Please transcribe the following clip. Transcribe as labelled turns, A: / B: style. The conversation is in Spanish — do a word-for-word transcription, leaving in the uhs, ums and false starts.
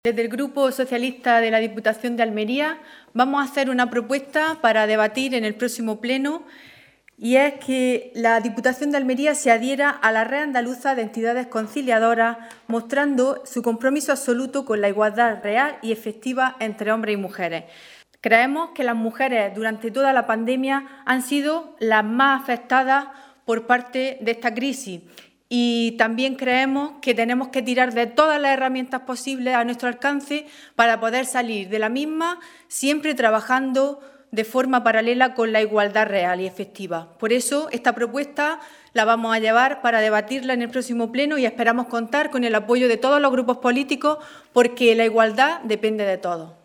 A: Desde el Grupo Socialista de la Diputación de Almería vamos a hacer una propuesta para debatir en el próximo pleno, y es que la Diputación de Almería se adhiera a la Red Andaluza de Entidades Conciliadoras, mostrando su compromiso absoluto con la igualdad real y efectiva entre hombres y mujeres. Creemos que las mujeres durante toda la pandemia han sido las más afectadas por parte de esta crisis. Y también creemos que tenemos que tirar de todas las herramientas posibles a nuestro alcance para poder salir de la misma, siempre trabajando de forma paralela con la igualdad real y efectiva. Por eso, esta propuesta la vamos a llevar para debatirla en el próximo pleno y esperamos contar con el apoyo de todos los grupos políticos, porque la igualdad depende de todos.